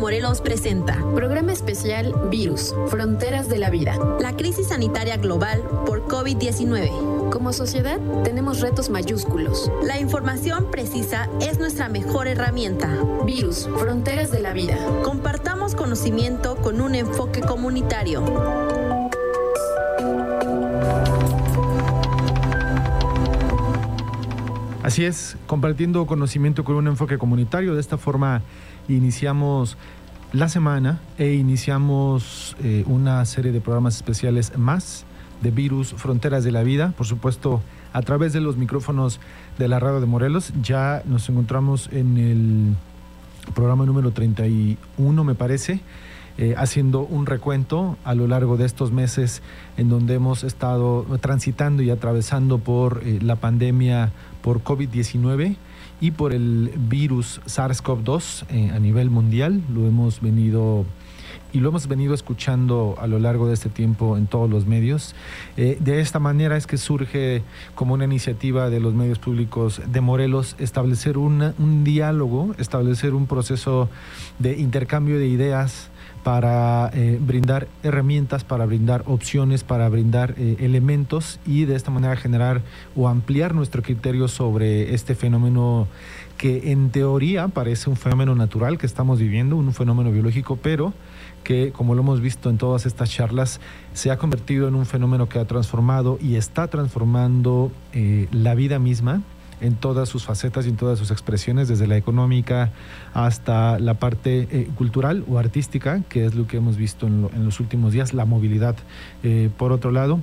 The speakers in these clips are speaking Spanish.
Morelos presenta Programa especial Virus, Fronteras de la Vida. La crisis sanitaria global por COVID-19. Como sociedad tenemos retos mayúsculos. La información precisa es nuestra mejor herramienta. Virus, Fronteras de la Vida. Compartamos conocimiento con un enfoque comunitario. Así es, compartiendo conocimiento con un enfoque comunitario. De esta forma iniciamos la semana e iniciamos una serie de programas especiales más de Virus, Fronteras de la Vida. Por supuesto, a través de los micrófonos de la radio de Morelos. Ya nos encontramos en el programa número 31, me parece, haciendo un recuento a lo largo de estos meses en donde hemos estado transitando y atravesando por la pandemia por COVID-19 y por el virus SARS-CoV-2 a nivel mundial. Lo hemos venido escuchando a lo largo de este tiempo en todos los medios. De esta manera es que surge como una iniciativa de los medios públicos de Morelos establecer un diálogo, establecer un proceso de intercambio de ideas para brindar herramientas, para brindar opciones, para brindar elementos y de esta manera generar o ampliar nuestro criterio sobre este fenómeno que en teoría parece un fenómeno natural que estamos viviendo, un fenómeno biológico, pero que, como lo hemos visto en todas estas charlas, se ha convertido en un fenómeno que ha transformado y está transformando la vida misma en todas sus facetas y en todas sus expresiones, desde la económica hasta la parte cultural o artística, que es lo que hemos visto en los últimos días, la movilidad por otro lado.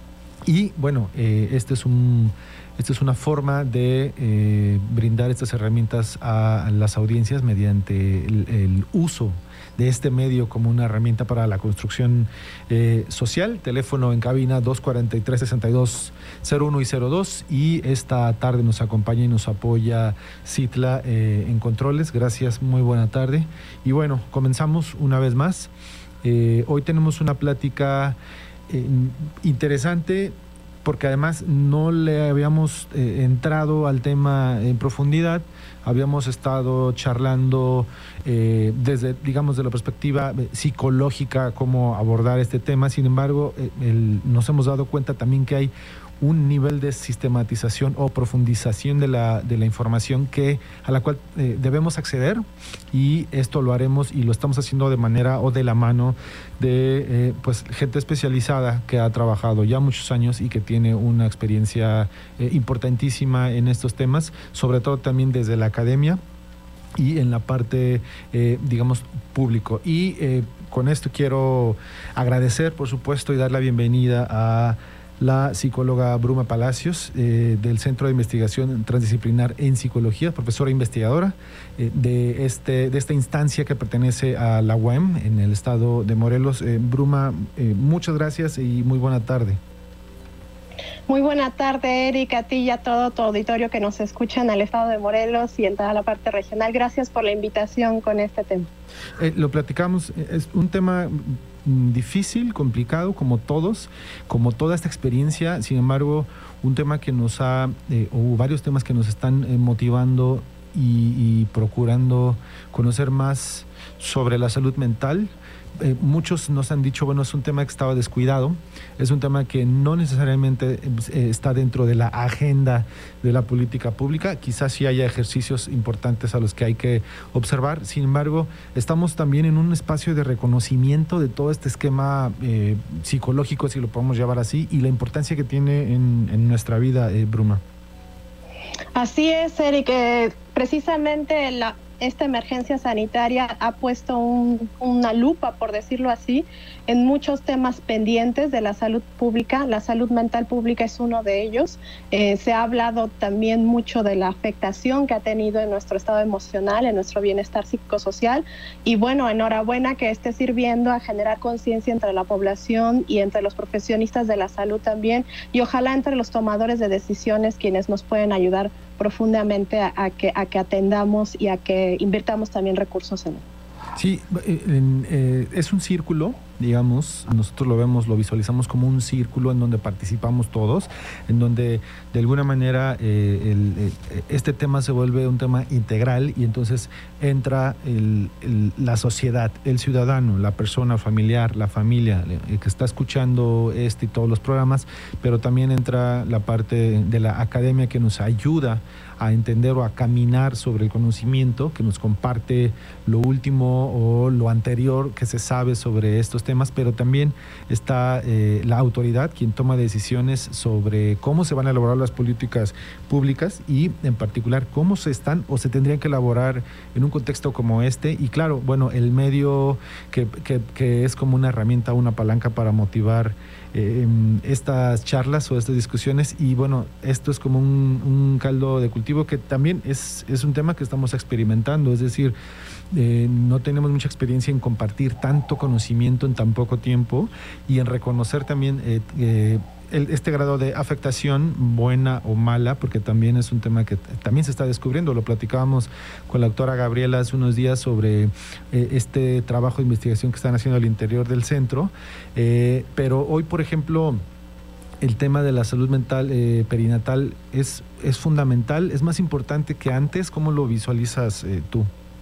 Y bueno, esta es una forma de brindar estas herramientas a las audiencias mediante el uso de este medio como una herramienta para la construcción social. Teléfono en cabina 243-6201 y 02. Y esta tarde nos acompaña y nos apoya Citla en controles. Gracias, muy buena tarde. Y bueno, comenzamos una vez más. Hoy tenemos una plática interesante, porque además no le habíamos entrado al tema en profundidad. Habíamos estado charlando desde, digamos, de la perspectiva psicológica, cómo abordar este tema. Sin embargo, nos hemos dado cuenta también que hay un nivel de sistematización o profundización de la información a la cual debemos acceder, y esto lo haremos y lo estamos haciendo de manera o de la mano de pues gente especializada que ha trabajado ya muchos años y que tiene una experiencia importantísima en estos temas, sobre todo también desde la academia y en la parte, digamos, público. Y con esto quiero agradecer, por supuesto, y dar la bienvenida a la psicóloga Bruma Palacios, del Centro de Investigación Transdisciplinar en Psicología, profesora investigadora de esta instancia que pertenece a la UAM en el estado de Morelos. Bruma, muchas gracias y muy buena tarde. Muy buena tarde, Eric, a ti y a todo tu auditorio que nos escucha en el estado de Morelos y en toda la parte regional. Gracias por la invitación con este tema. Lo platicamos, es un tema difícil, complicado, como todos, como toda esta experiencia. Sin embargo, un tema que nos o varios temas que nos están motivando y procurando conocer más sobre la salud mental. Muchos nos han dicho, bueno, es un tema que estaba descuidado, es un tema que no necesariamente está dentro de la agenda de la política pública. Quizás sí haya ejercicios importantes a los que hay que observar. Sin embargo, estamos también en un espacio de reconocimiento de todo este esquema psicológico, si lo podemos llamar así, y la importancia que tiene en nuestra vida, Bruma. Así es, Eric. Precisamente esta emergencia sanitaria ha puesto una lupa, por decirlo así, en muchos temas pendientes de la salud pública. La salud mental pública es uno de ellos. Se ha hablado también mucho de la afectación que ha tenido en nuestro estado emocional, en nuestro bienestar psicosocial. Y bueno, enhorabuena que esté sirviendo a generar conciencia entre la población y entre los profesionistas de la salud también, y ojalá entre los tomadores de decisiones, quienes nos pueden ayudar profundamente a que atendamos y a que invirtamos también recursos en él. Sí, es un círculo digamos, nosotros lo visualizamos como un círculo en donde participamos todos, en donde de alguna manera este tema se vuelve un tema integral y entonces entra la sociedad, el ciudadano, la persona familiar, la familia que está escuchando y todos los programas, pero también entra la parte de la academia que nos ayuda a entender o a caminar sobre el conocimiento, que nos comparte lo último o lo anterior que se sabe sobre estos temas, pero también está la autoridad, quien toma decisiones sobre cómo se van a elaborar las políticas públicas y en particular cómo se están o se tendrían que elaborar en un contexto como este. Y claro, bueno, el medio que es como una herramienta, una palanca para motivar estas charlas o estas discusiones. Y bueno, esto es como un caldo de cultivo que también es un tema que estamos experimentando, es decir, no tenemos mucha experiencia en compartir tanto conocimiento en tan poco tiempo y en reconocer también este grado de afectación, buena o mala, porque también es un tema que también se está descubriendo. Lo platicábamos con la doctora Gabriela hace unos días sobre este trabajo de investigación que están haciendo al interior del centro, pero hoy, por ejemplo, el tema de la salud mental perinatal es fundamental, es más importante que antes. ¿Cómo lo visualizas tú?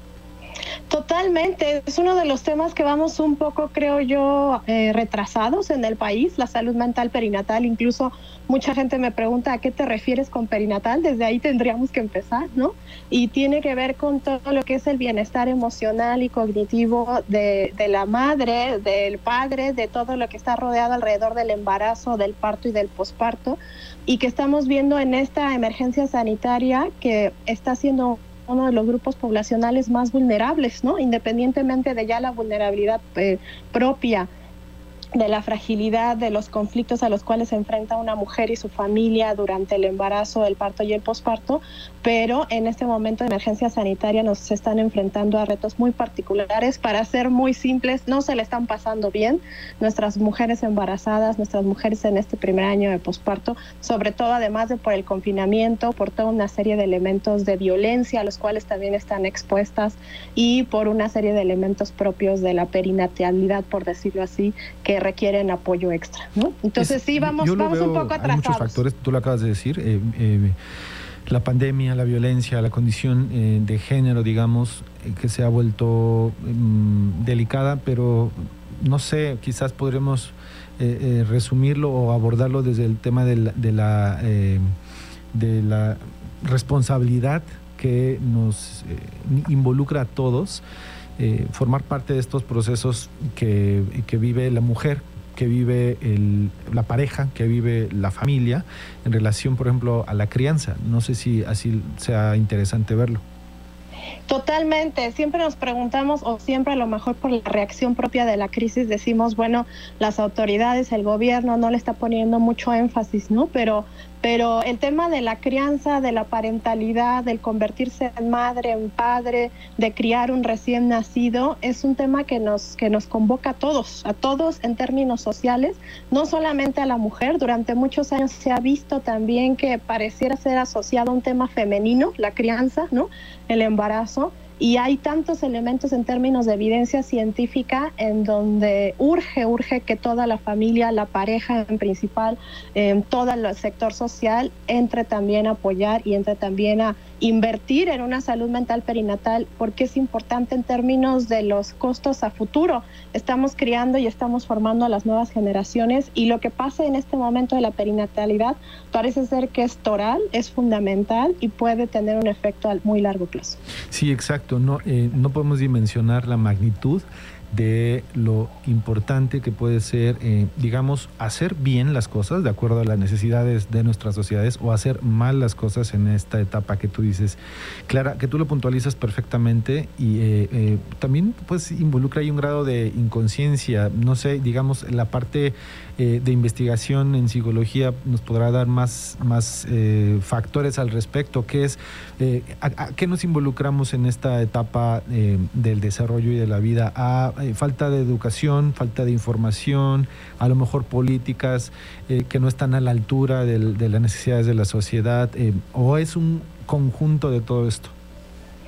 Totalmente, es uno de los temas que vamos un poco, creo yo, retrasados en el país, la salud mental perinatal. Incluso mucha gente me pregunta ¿a qué te refieres con perinatal? Desde ahí tendríamos que empezar, ¿no? Y tiene que ver con todo lo que es el bienestar emocional y cognitivo de la madre, del padre, de todo lo que está rodeado alrededor del embarazo, del parto y del posparto, y que estamos viendo en esta emergencia sanitaria que está siendo uno de los grupos poblacionales más vulnerables, ¿no? Independientemente de ya la vulnerabilidad propia, de la fragilidad, de los conflictos a los cuales se enfrenta una mujer y su familia durante el embarazo, el parto y el posparto, pero en este momento de emergencia sanitaria nos están enfrentando a retos muy particulares. Para ser muy simples, no se le están pasando bien nuestras mujeres embarazadas, nuestras mujeres en este primer año de posparto, sobre todo además de por el confinamiento, por toda una serie de elementos de violencia a los cuales también están expuestas y por una serie de elementos propios de la perinatalidad, por decirlo así, que requieren apoyo extra, ¿no? Entonces sí, vamos un poco atrasados. Hay muchos factores, tú lo acabas de decir, la pandemia, la violencia, la condición de género, digamos, que se ha vuelto delicada, pero no sé, quizás podremos resumirlo o abordarlo desde el tema de la responsabilidad que nos involucra a todos. Formar parte de estos procesos que vive la mujer, que vive la pareja, que vive la familia en relación, por ejemplo, a la crianza. No sé si así sea interesante verlo. Totalmente, siempre nos preguntamos, o siempre a lo mejor por la reacción propia de la crisis decimos, bueno, las autoridades, el gobierno no le está poniendo mucho énfasis, ¿no? Pero el tema de la crianza, de la parentalidad, del convertirse en madre, en padre, de criar un recién nacido, es un tema que nos convoca a todos en términos sociales, no solamente a la mujer. Durante muchos años se ha visto también que pareciera ser asociado a un tema femenino, la crianza, ¿no? El embarazo. Y hay tantos elementos en términos de evidencia científica en donde urge que toda la familia, la pareja en principal, todo el sector social entre también a apoyar y entre también a invertir en una salud mental perinatal, porque es importante en términos de los costos a futuro. Estamos criando y estamos formando a las nuevas generaciones y lo que pasa en este momento de la perinatalidad parece ser que es toral, es fundamental y puede tener un efecto a muy largo plazo. Sí, exacto. No podemos dimensionar la magnitud de lo importante que puede ser, digamos, hacer bien las cosas de acuerdo a las necesidades de nuestras sociedades o hacer mal las cosas en esta etapa que tú dices. Clara, que tú lo puntualizas perfectamente y también pues involucra ahí un grado de inconsciencia. No sé, digamos, la parte de investigación en psicología nos podrá dar más factores al respecto, que es a qué nos involucramos en esta etapa del desarrollo y de la vida. Falta de educación, falta de información, a lo mejor políticas que no están a la altura de las necesidades de la sociedad, o es un conjunto de todo esto.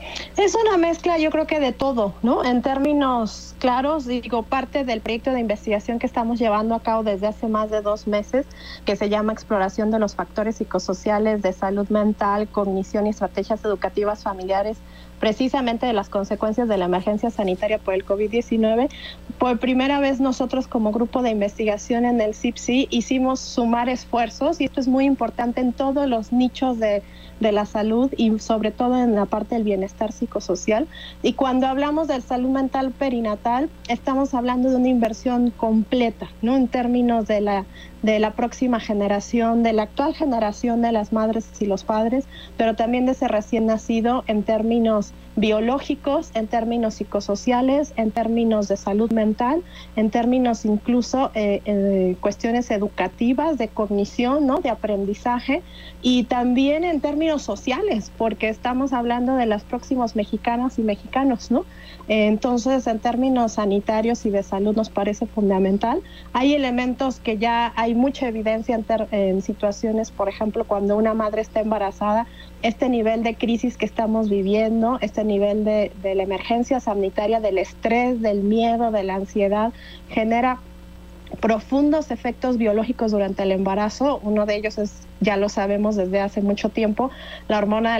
Es una mezcla, yo creo que de todo, ¿no? En términos claros, digo, parte del proyecto de investigación que estamos llevando a cabo desde hace más de 2 meses, que se llama Exploración de los factores psicosociales de salud mental, cognición y estrategias educativas familiares, precisamente de las consecuencias de la emergencia sanitaria por el COVID-19. Por primera vez nosotros como grupo de investigación en el CIPSI hicimos sumar esfuerzos, y esto es muy importante en todos los nichos de la salud y sobre todo en la parte del bienestar psicosocial. Y cuando hablamos de salud mental perinatal, estamos hablando de una inversión completa, ¿no? En términos de la próxima generación, de la actual generación de las madres y los padres, pero también de ese recién nacido en términos biológicos, en términos psicosociales, en términos de salud mental, en términos incluso cuestiones educativas, de cognición, ¿no? De aprendizaje, y también en términos sociales, porque estamos hablando de las próximas mexicanas y mexicanos, ¿no? Entonces, en términos sanitarios y de salud nos parece fundamental. Hay elementos que ya hay mucha evidencia en situaciones, por ejemplo, cuando una madre está embarazada, este nivel de crisis que estamos viviendo, este nivel de la emergencia sanitaria, del estrés, del miedo, de la ansiedad, genera profundos efectos biológicos durante el embarazo. Uno de ellos es, ya lo sabemos desde hace mucho tiempo, la hormona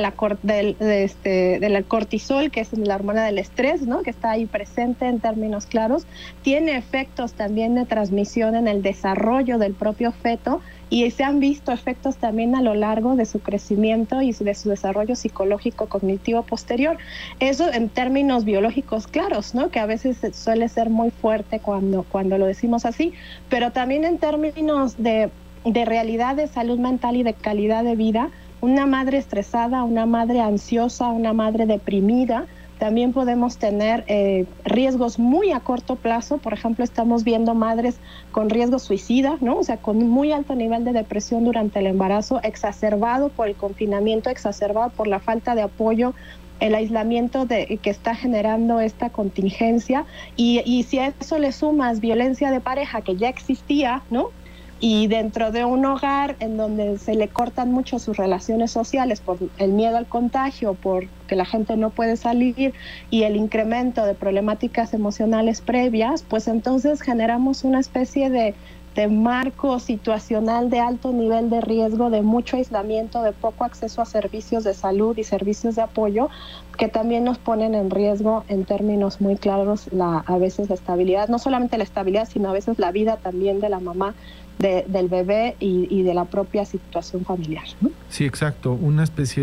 del cortisol, que es la hormona del estrés, ¿no? Que está ahí presente en términos claros. Tiene efectos también de transmisión en el desarrollo del propio feto, y se han visto efectos también a lo largo de su crecimiento y de su desarrollo psicológico cognitivo posterior. Eso en términos biológicos claros, ¿no? Que a veces suele ser muy fuerte cuando lo decimos así, pero también en términos de realidad de salud mental y de calidad de vida. Una madre estresada, una madre ansiosa, una madre deprimida, también podemos tener riesgos muy a corto plazo. Por ejemplo, estamos viendo madres con riesgo suicida, ¿no? O sea, con un muy alto nivel de depresión durante el embarazo, exacerbado por el confinamiento, exacerbado por la falta de apoyo, el aislamiento que está generando esta contingencia. Y si a eso le sumas violencia de pareja que ya existía, ¿no? Y dentro de un hogar en donde se le cortan mucho sus relaciones sociales por el miedo al contagio, porque la gente no puede salir, y el incremento de problemáticas emocionales previas, pues entonces generamos una especie de marco situacional de alto nivel de riesgo, de mucho aislamiento, de poco acceso a servicios de salud y servicios de apoyo, que también nos ponen en riesgo en términos muy claros a veces la estabilidad, no solamente la estabilidad, sino a veces la vida también de la mamá, del bebé y de la propia situación familiar, ¿no? Sí, exacto. Una especie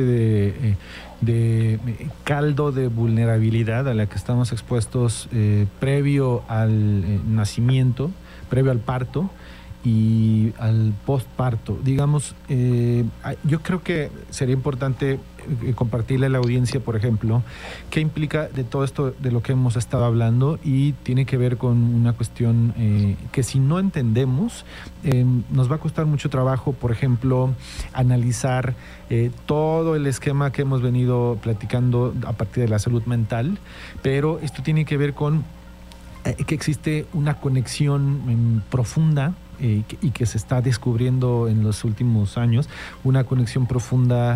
de caldo de vulnerabilidad a la que estamos expuestos previo al nacimiento, previo al parto y al postparto. Digamos, yo creo que sería importante compartirle a la audiencia, por ejemplo, qué implica de todo esto de lo que hemos estado hablando, y tiene que ver con una cuestión que si no entendemos, nos va a costar mucho trabajo, por ejemplo, analizar todo el esquema que hemos venido platicando a partir de la salud mental, pero esto tiene que ver con que existe una conexión profunda y que se está descubriendo en los últimos años, una conexión profunda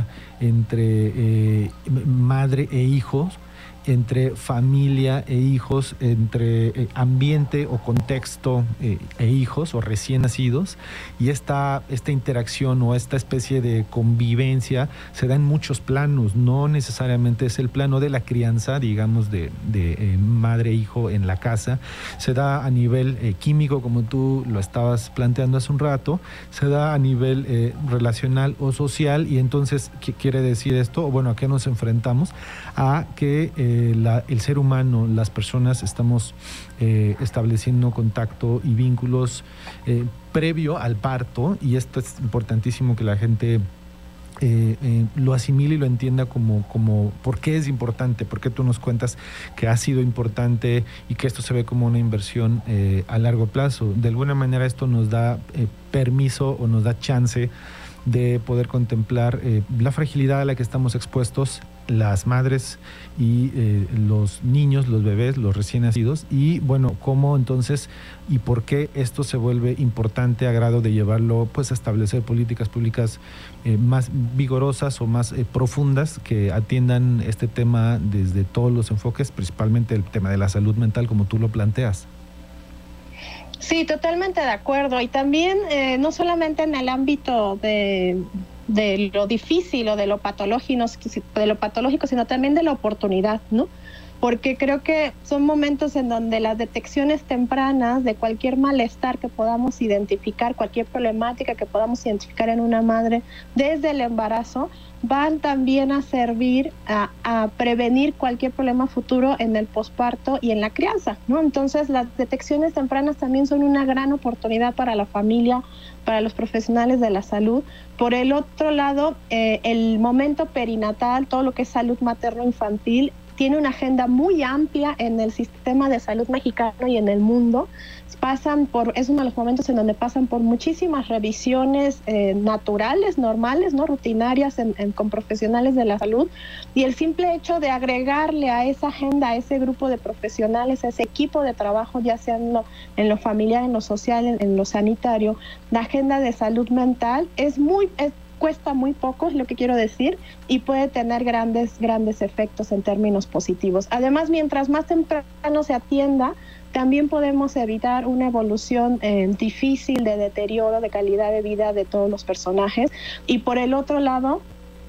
entre madre e hijos, entre familia e hijos, entre ambiente o contexto e hijos o recién nacidos, y esta interacción o esta especie de convivencia se da en muchos planos. No necesariamente es el plano de la crianza, digamos, de madre e hijo en la casa, se da a nivel químico, como tú lo estabas planteando hace un rato, se da a nivel relacional o social. Y entonces, ¿qué quiere decir esto? Bueno, ¿a qué nos enfrentamos? A que el ser humano, las personas, estamos estableciendo contacto y vínculos previo al parto, y esto es importantísimo que la gente lo asimile y lo entienda como por qué es importante, por qué tú nos cuentas que ha sido importante y que esto se ve como una inversión a largo plazo. De alguna manera esto nos da permiso o nos da chance de poder contemplar la fragilidad a la que estamos expuestos las madres y los niños, los bebés, los recién nacidos, y bueno, cómo entonces y por qué esto se vuelve importante a grado de llevarlo pues a establecer políticas públicas más vigorosas o más profundas que atiendan este tema desde todos los enfoques, principalmente el tema de la salud mental como tú lo planteas. Sí, totalmente de acuerdo. Y también no solamente en el ámbito de lo difícil o de lo patológico, sino también de la oportunidad, ¿no? Porque creo que son momentos en donde las detecciones tempranas de cualquier malestar que podamos identificar, cualquier problemática que podamos identificar en una madre desde el embarazo, van también a servir a prevenir cualquier problema futuro en el posparto y en la crianza, ¿no? Entonces las detecciones tempranas también son una gran oportunidad para la familia, para los profesionales de la salud. Por el otro lado, el momento perinatal, todo lo que es salud materno-infantil, tiene una agenda muy amplia en el sistema de salud mexicano y en el mundo. Es uno de los momentos en donde pasan por muchísimas revisiones naturales, normales, ¿no? Rutinarias con profesionales de la salud, y el simple hecho de agregarle a esa agenda, a ese grupo de profesionales, a ese equipo de trabajo, ya sea en lo familiar, en lo social, en lo sanitario, la agenda de salud mental cuesta muy poco, es lo que quiero decir, y puede tener grandes efectos en términos positivos. Además, mientras más temprano se atienda, también podemos evitar una evolución difícil de deterioro de calidad de vida de todos los personajes. Y por el otro lado,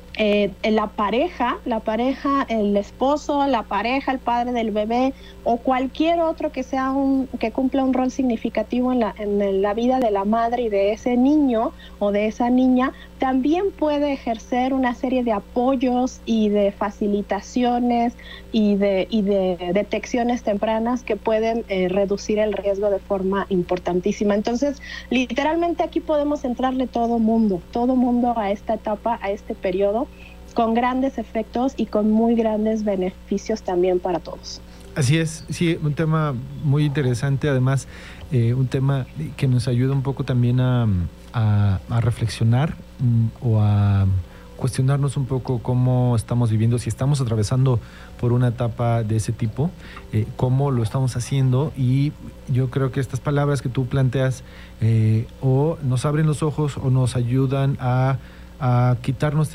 la pareja, el esposo, la pareja, el padre del bebé o cualquier otro que cumpla un rol significativo en la vida de la madre y de ese niño o de esa niña, también puede ejercer una serie de apoyos y de facilitaciones y de detecciones tempranas que pueden reducir el riesgo de forma importantísima. Entonces, literalmente aquí podemos entrarle todo mundo a esta etapa, a este periodo, con grandes efectos y con muy grandes beneficios también para todos. Así es, sí, un tema muy interesante, además un tema que nos ayuda un poco también a reflexionar o a cuestionarnos un poco cómo estamos viviendo, si estamos atravesando por una etapa de ese tipo, cómo lo estamos haciendo, y yo creo que estas palabras que tú planteas o nos abren los ojos o nos ayudan a quitarnos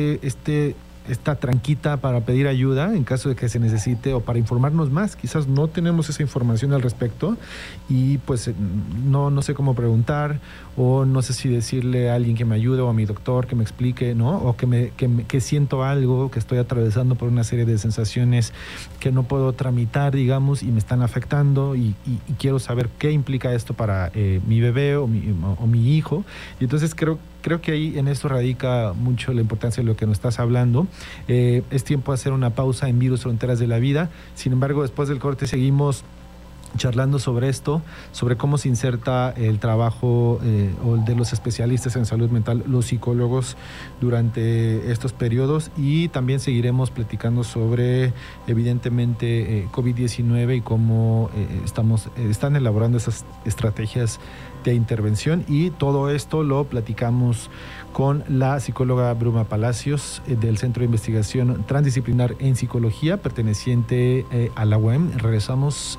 esta tranquita para pedir ayuda en caso de que se necesite o para informarnos más. Quizás no tenemos esa información al respecto y pues no sé cómo preguntar, o no sé si decirle a alguien que me ayude o a mi doctor que me explique, ¿no? O que siento algo, que estoy atravesando por una serie de sensaciones que no puedo tramitar, digamos, y me están afectando y quiero saber qué implica esto para mi bebé o mi hijo. Y entonces creo que ahí en esto radica mucho la importancia de lo que nos estás hablando. Es tiempo de hacer una pausa en Virus Fronteras de la Vida. Sin embargo, después del corte seguimos charlando sobre esto, sobre cómo se inserta el trabajo o de los especialistas en salud mental, los psicólogos, durante estos periodos, y también seguiremos platicando sobre, evidentemente, COVID-19 y cómo están elaborando esas estrategias de intervención, y todo esto lo platicamos con la psicóloga Bruma Palacios del Centro de Investigación Transdisciplinar en Psicología, perteneciente a la UAM. Regresamos.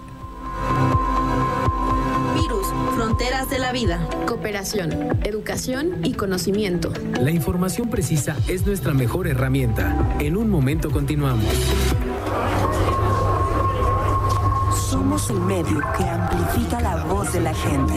Virus, Fronteras de la Vida. Cooperación, educación y conocimiento. La información precisa es nuestra mejor herramienta. En un momento continuamos. Somos el medio que amplifica la voz de la gente.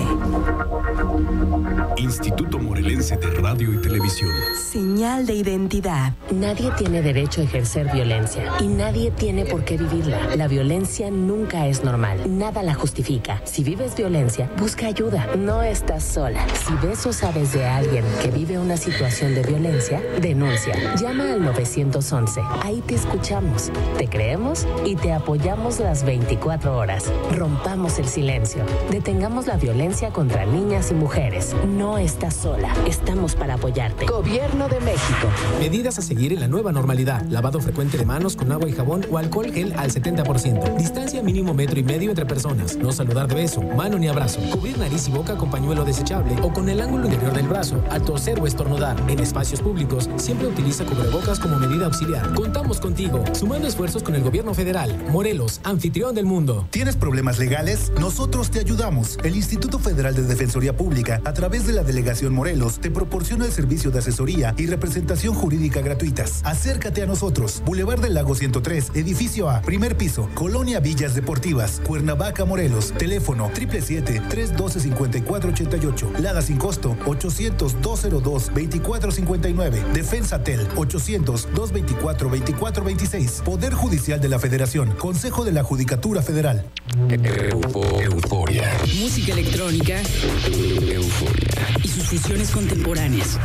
Instituto Morelense de Radio y Televisión. Señal de identidad. Nadie tiene derecho a ejercer violencia y nadie tiene por qué vivirla. La violencia nunca es normal. Nada la justifica. Si vives violencia, busca ayuda. No estás sola. Si ves o sabes de alguien que vive una situación de violencia, denuncia. Llama al 911. Ahí te escuchamos, te creemos y te apoyamos las 24 horas. mujeres. Rompamos el silencio. Detengamos la violencia contra niñas y mujeres. No estás sola. Estamos para apoyarte. Gobierno de México. Medidas a seguir en la nueva normalidad. Lavado frecuente de manos con agua y jabón o alcohol gel al 70%. Distancia mínimo 1,5 metros entre personas. No saludar de beso, mano ni abrazo. Cubrir nariz y boca con pañuelo desechable o con el ángulo interior del brazo al toser o estornudar. En espacios públicos, siempre utiliza cubrebocas como medida auxiliar. Contamos contigo, sumando esfuerzos con el gobierno federal. Morelos, anfitrión del mundo. ¿Tienes problemas legales? Nosotros te ayudamos. El Instituto Federal de Defensoría Pública, a través de la Delegación Morelos, te proporciona el servicio de asesoría y representación jurídica gratuitas. Acércate a nosotros. Boulevard del Lago 103, Edificio A, primer piso, Colonia Villas Deportivas, Cuernavaca, Morelos. Teléfono 777-312-5488. Lada sin costo 800-202-2459. Defensa Tel 800-224-2426. Poder Judicial de la Federación. Consejo de la Judicatura Federal. Euforia. Música electrónica. Euforia. Y sus fusiones contemporáneas.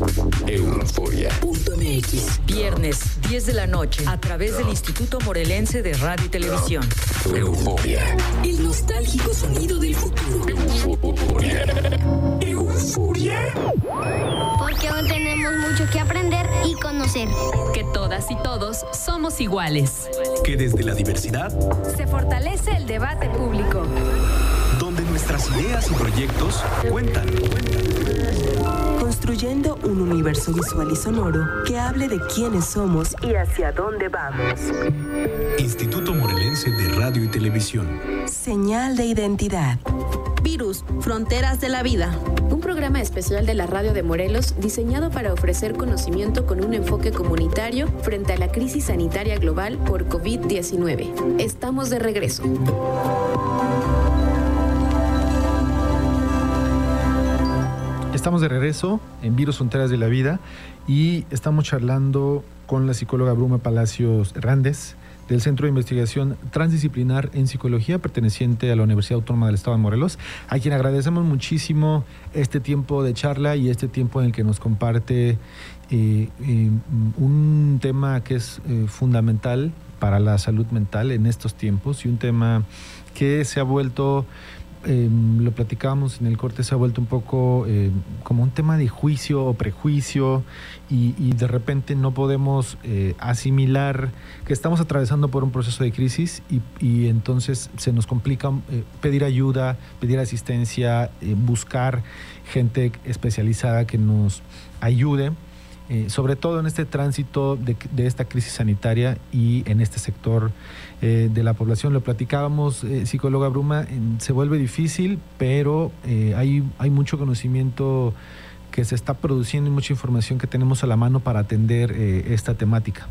Euforia.mx. Viernes, 10 de la noche, a través del Instituto Morelense de Radio y Televisión. Euforia. El nostálgico sonido del futuro. Euforia. Euforia. Porque aún tenemos mucho que aprender y conocer. Que todas y todos somos iguales. Que desde la diversidad Se fortalece el debate público. donde nuestras ideas y proyectos cuentan. Construyendo un universo visual y sonoro que hable de quiénes somos y hacia dónde vamos. Instituto Morelense de Radio y Televisión. Señal de identidad. Virus, fronteras de la vida. Un programa especial de la Radio de Morelos diseñado para ofrecer conocimiento con un enfoque comunitario frente a la crisis sanitaria global por COVID-19. Estamos de regreso. Estamos de regreso en Virus Fronteras de la Vida y estamos charlando con la psicóloga Bruma Palacios Hernández del Centro de Investigación Transdisciplinar en Psicología perteneciente a la Universidad Autónoma del Estado de Morelos, a quien agradecemos muchísimo este tiempo de charla y este tiempo en el que nos comparte un tema que es fundamental para la salud mental en estos tiempos y un tema que se ha vuelto... lo platicábamos en el corte, se ha vuelto un poco como un tema de juicio o prejuicio y de repente no podemos asimilar que estamos atravesando por un proceso de crisis y entonces se nos complica pedir ayuda, pedir asistencia, buscar gente especializada que nos ayude. Sobre todo en este tránsito de esta crisis sanitaria y en este sector de la población. Lo platicábamos, psicóloga Bruma, se vuelve difícil, pero hay mucho conocimiento que se está produciendo y mucha información que tenemos a la mano para atender esta temática.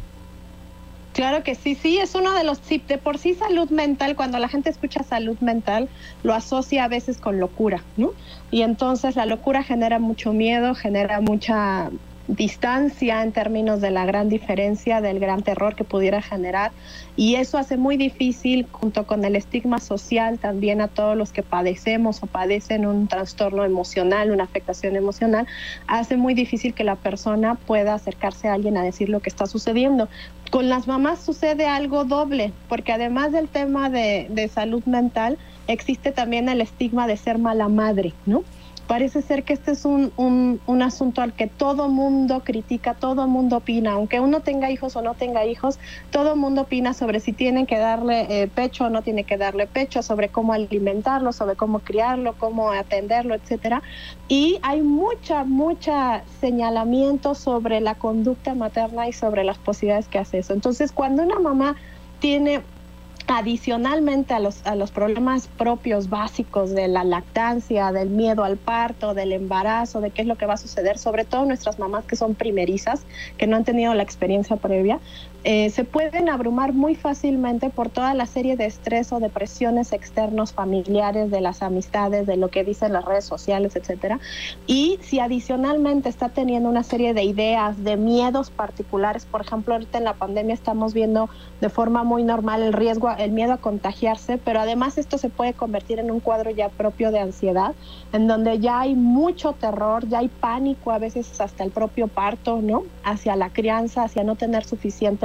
Claro que sí, es uno de los, sí, de por sí salud mental, cuando la gente escucha salud mental, lo asocia a veces con locura, ¿no? Y entonces la locura genera mucho miedo, genera mucha distancia en términos de la gran diferencia, del gran terror que pudiera generar, y eso hace muy difícil, junto con el estigma social, también a todos los que padecemos o padecen un trastorno emocional, una afectación emocional, hace muy difícil que la persona pueda acercarse a alguien a decir lo que está sucediendo. Con las mamás sucede algo doble, porque además del tema de salud mental, existe también el estigma de ser mala madre, ¿no? Parece ser que este es un asunto al que todo mundo critica, todo mundo opina, aunque uno tenga hijos o no tenga hijos, todo mundo opina sobre si tienen que darle pecho o no tiene que darle pecho, sobre cómo alimentarlo, sobre cómo criarlo, cómo atenderlo, etcétera. Y hay mucha señalamiento sobre la conducta materna y sobre las posibilidades que hace eso. Entonces, cuando una mamá tiene adicionalmente a los problemas propios básicos de la lactancia, del miedo al parto, del embarazo, de qué es lo que va a suceder, sobre todo nuestras mamás que son primerizas, que no han tenido la experiencia previa, se pueden abrumar muy fácilmente por toda la serie de estrés o de presiones externos familiares, de las amistades, de lo que dicen las redes sociales, etcétera. Y si adicionalmente está teniendo una serie de ideas, de miedos particulares, por ejemplo, ahorita en la pandemia estamos viendo de forma muy normal el miedo a contagiarse, pero además esto se puede convertir en un cuadro ya propio de ansiedad, en donde ya hay mucho terror, ya hay pánico, a veces hasta el propio parto, ¿no? Hacia la crianza, hacia no tener suficiente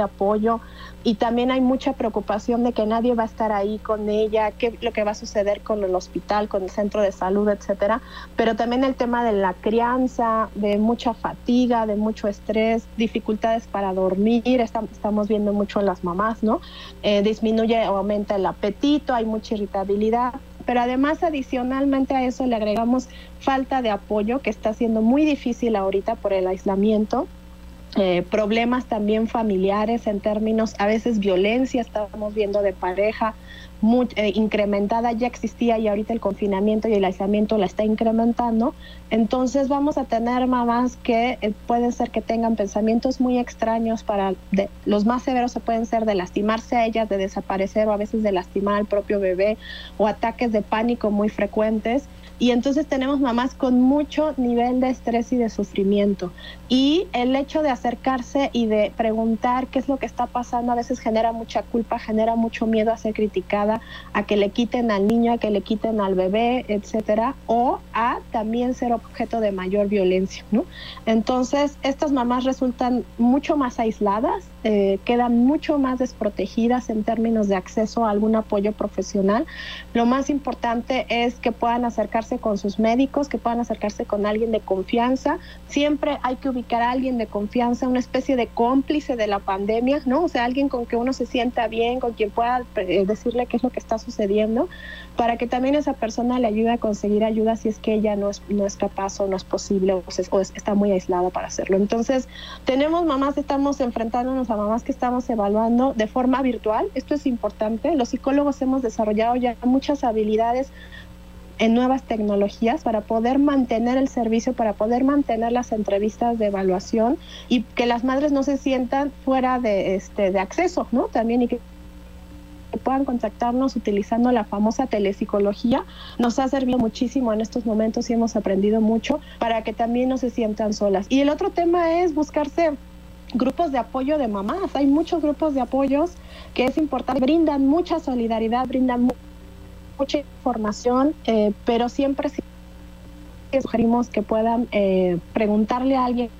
apoyo, y también hay mucha preocupación de que nadie va a estar ahí con ella, qué lo que va a suceder con el hospital, con el centro de salud, etcétera. Pero también el tema de la crianza, de mucha fatiga, de mucho estrés, dificultades para dormir, estamos viendo mucho en las mamás, ¿no? Disminuye o aumenta el apetito, hay mucha irritabilidad. Pero además, adicionalmente a eso, le agregamos falta de apoyo, que está siendo muy difícil ahorita por el aislamiento. Problemas también familiares en términos, a veces violencia, estamos viendo de pareja, muy incrementada, ya existía y ahorita el confinamiento y el aislamiento la está incrementando. Entonces vamos a tener mamás que pueden ser que tengan pensamientos muy extraños, los más severos se pueden ser de lastimarse a ellas, de desaparecer o a veces de lastimar al propio bebé, o ataques de pánico muy frecuentes. Y entonces tenemos mamás con mucho nivel de estrés y de sufrimiento. Y el hecho de acercarse y de preguntar qué es lo que está pasando a veces genera mucha culpa, genera mucho miedo a ser criticada, a que le quiten al niño, a que le quiten al bebé, etcétera, o a también ser objeto de mayor violencia, ¿no? Entonces, estas mamás resultan mucho más aisladas, quedan mucho más desprotegidas en términos de acceso a algún apoyo profesional. Lo más importante es que puedan acercarse con sus médicos, que puedan acercarse con alguien de confianza. Siempre hay que ubicar a alguien de confianza, una especie de cómplice de la pandemia, ¿no? O sea, alguien con que uno se sienta bien, con quien pueda decirle qué es lo que está sucediendo, para que también esa persona le ayude a conseguir ayuda si es que ella no es capaz o no es posible o está muy aislada para hacerlo. Entonces, tenemos mamás, estamos enfrentándonos a mamás que estamos evaluando de forma virtual. Esto es importante. Los psicólogos hemos desarrollado ya muchas habilidades en nuevas tecnologías para poder mantener el servicio, para poder mantener las entrevistas de evaluación y que las madres no se sientan fuera de acceso, ¿no? También, y que puedan contactarnos utilizando la famosa telepsicología. Nos ha servido muchísimo en estos momentos y hemos aprendido mucho para que también no se sientan solas. Y el otro tema es buscarse grupos de apoyo de mamás. Hay muchos grupos de apoyos que es importante, brindan mucha solidaridad, brindan mucha información, pero siempre sugerimos que puedan preguntarle a alguien.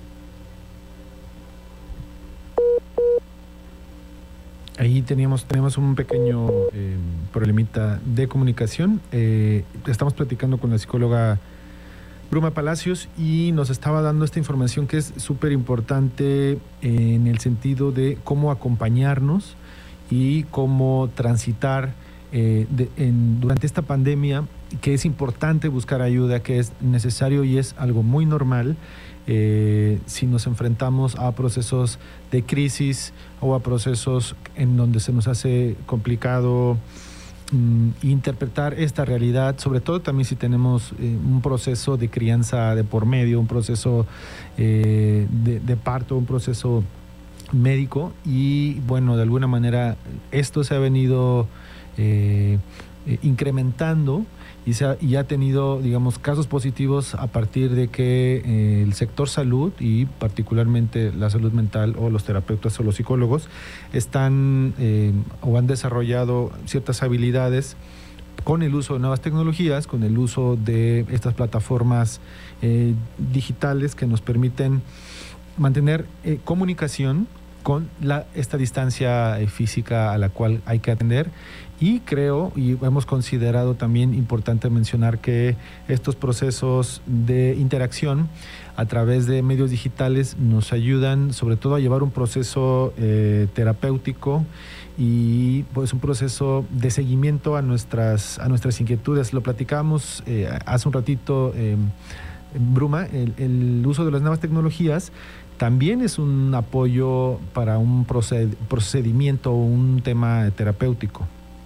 Ahí tenemos un pequeño problemita de comunicación. Estamos platicando con la psicóloga Bruma Palacios y nos estaba dando esta información que es súper importante en el sentido de cómo acompañarnos y cómo transitar durante esta pandemia, que es importante buscar ayuda, que es necesario y es algo muy normal si nos enfrentamos a procesos de crisis o a procesos en donde se nos hace complicado interpretar esta realidad, sobre todo también si tenemos un proceso de crianza de por medio, un proceso de parto, un proceso médico. Y bueno, de alguna manera esto se ha venido incrementando y ha tenido, digamos, casos positivos a partir de que el sector salud y particularmente la salud mental o los terapeutas o los psicólogos están o han desarrollado ciertas habilidades con el uso de nuevas tecnologías, con el uso de estas plataformas digitales que nos permiten mantener comunicación con esta distancia física a la cual hay que atender. Y creo, y hemos considerado también importante mencionar que estos procesos de interacción a través de medios digitales nos ayudan sobre todo a llevar un proceso terapéutico y pues un proceso de seguimiento a nuestras inquietudes. Lo platicábamos hace un ratito, Bruma, el uso de las nuevas tecnologías también es un apoyo para un procedimiento o un tema terapéutico.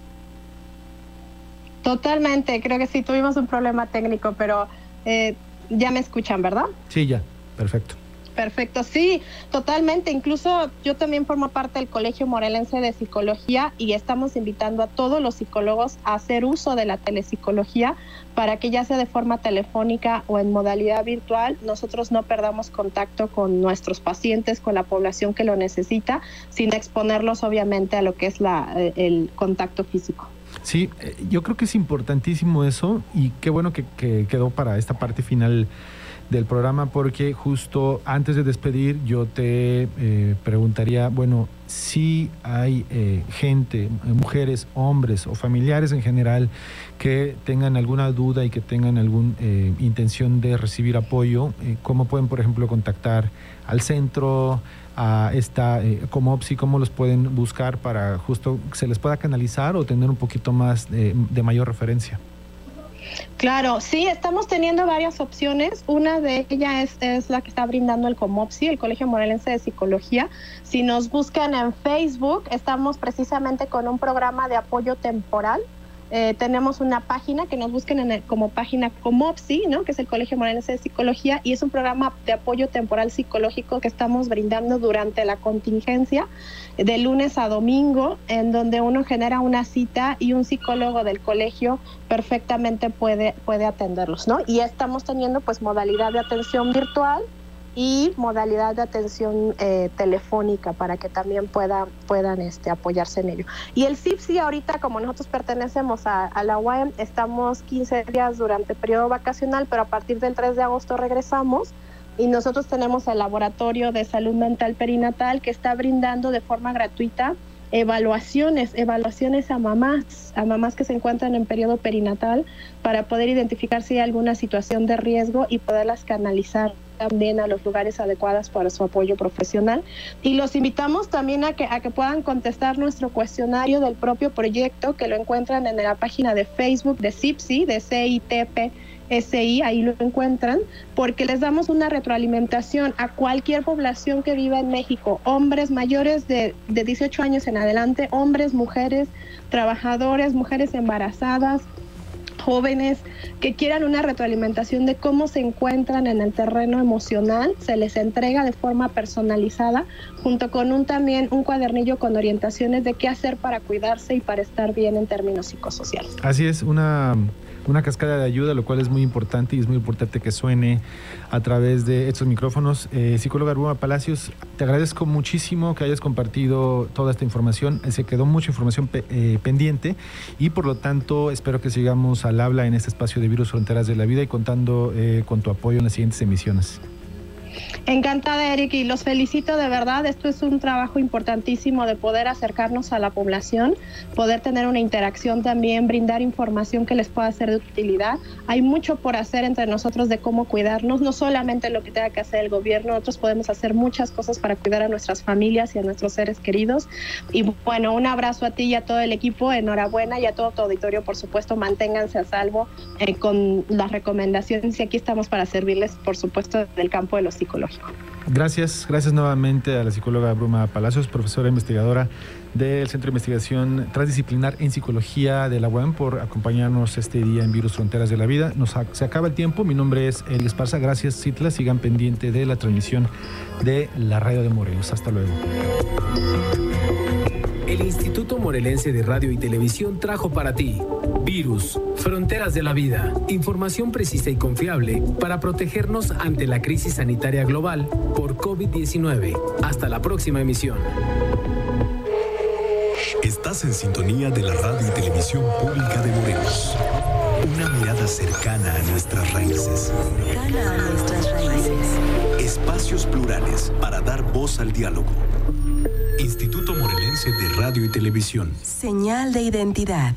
Totalmente, creo que sí, tuvimos un problema técnico, pero ya me escuchan, ¿verdad? Sí, ya, perfecto. Perfecto, sí, totalmente. Incluso yo también formo parte del Colegio Morelense de Psicología y estamos invitando a todos los psicólogos a hacer uso de la telepsicología para que ya sea de forma telefónica o en modalidad virtual, nosotros no perdamos contacto con nuestros pacientes, con la población que lo necesita, sin exponerlos obviamente a lo que es el contacto físico. Sí, yo creo que es importantísimo eso y qué bueno que quedó para esta parte final del programa, porque justo antes de despedir yo te preguntaría, bueno, si hay gente, mujeres, hombres o familiares en general que tengan alguna duda y que tengan alguna intención de recibir apoyo, ¿cómo pueden, por ejemplo, contactar al centro, a esta Comopsi? ¿Cómo los pueden buscar para justo que se les pueda canalizar o tener un poquito más de mayor referencia? Claro, sí, estamos teniendo varias opciones. Una de ellas es la que está brindando el Comopsi, el Colegio Morelense de Psicología. Si nos buscan en Facebook, estamos precisamente con un programa de apoyo temporal. Tenemos una página que nos busquen como página Comopsi, ¿no? Que es el Colegio Morelense de Psicología, y es un programa de apoyo temporal psicológico que estamos brindando durante la contingencia de lunes a domingo, en donde uno genera una cita y un psicólogo del colegio perfectamente puede atenderlos, ¿no? Y estamos teniendo pues modalidad de atención virtual y modalidad de atención telefónica para que también puedan apoyarse en ello. Y el CIPSI ahorita, como nosotros pertenecemos a la UAM, estamos 15 días durante el periodo vacacional, pero a partir del 3 de agosto regresamos, y nosotros tenemos el Laboratorio de Salud Mental Perinatal que está brindando de forma gratuita evaluaciones a mamás que se encuentran en periodo perinatal, para poder identificar si hay alguna situación de riesgo y poderlas canalizar también a los lugares adecuados para su apoyo profesional. Y los invitamos también a que puedan contestar nuestro cuestionario del propio proyecto, que lo encuentran en la página de Facebook de CIPSI, de CITPSI, ahí lo encuentran, porque les damos una retroalimentación a cualquier población que viva en México, hombres mayores de 18 años en adelante, hombres, mujeres, trabajadores, mujeres embarazadas, jóvenes que quieran una retroalimentación de cómo se encuentran en el terreno emocional. Se les entrega de forma personalizada, junto con también un cuadernillo con orientaciones de qué hacer para cuidarse y para estar bien en términos psicosociales. Así es, una cascada de ayuda, lo cual es muy importante, y es muy importante que suene a través de estos micrófonos. Psicóloga Bruma Palacios, te agradezco muchísimo que hayas compartido toda esta información. Se quedó mucha información pendiente, y por lo tanto espero que sigamos al habla en este espacio de Virus Fronteras de la Vida, y contando con tu apoyo en las siguientes emisiones. Encantada, Eric, y los felicito de verdad. Esto es un trabajo importantísimo de poder acercarnos a la población, poder tener una interacción también, brindar información que les pueda ser de utilidad. Hay mucho por hacer entre nosotros de cómo cuidarnos, no solamente lo que tenga que hacer el gobierno, nosotros podemos hacer muchas cosas para cuidar a nuestras familias y a nuestros seres queridos. Y bueno, un abrazo a ti y a todo el equipo, enhorabuena, y a todo tu auditorio, por supuesto, manténganse a salvo con las recomendaciones, y aquí estamos para servirles, por supuesto, del campo de lo psicológico. Gracias nuevamente a la psicóloga Bruma Palacios, profesora investigadora del Centro de Investigación Transdisciplinar en Psicología de la UAM, por acompañarnos este día en Virus Fronteras de la Vida. Se acaba el tiempo. Mi nombre es Eli Esparza. Gracias, Citla. Sigan pendiente de la transmisión de la radio de Morelos. Hasta luego. El Instituto Morelense de Radio y Televisión trajo para ti Virus, Fronteras de la Vida. Información precisa y confiable para protegernos ante la crisis sanitaria global por COVID-19. Hasta la próxima emisión. Estás en sintonía de la Radio y Televisión Pública de Morelos. Una mirada cercana a nuestras raíces. Espacios plurales para dar voz al diálogo. Instituto Morelense de Radio y Televisión. Señal de identidad.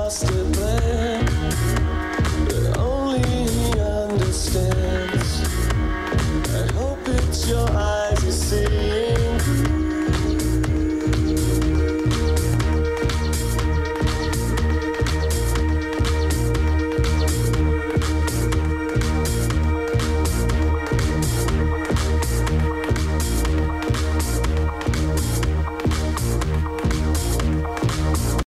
lost it.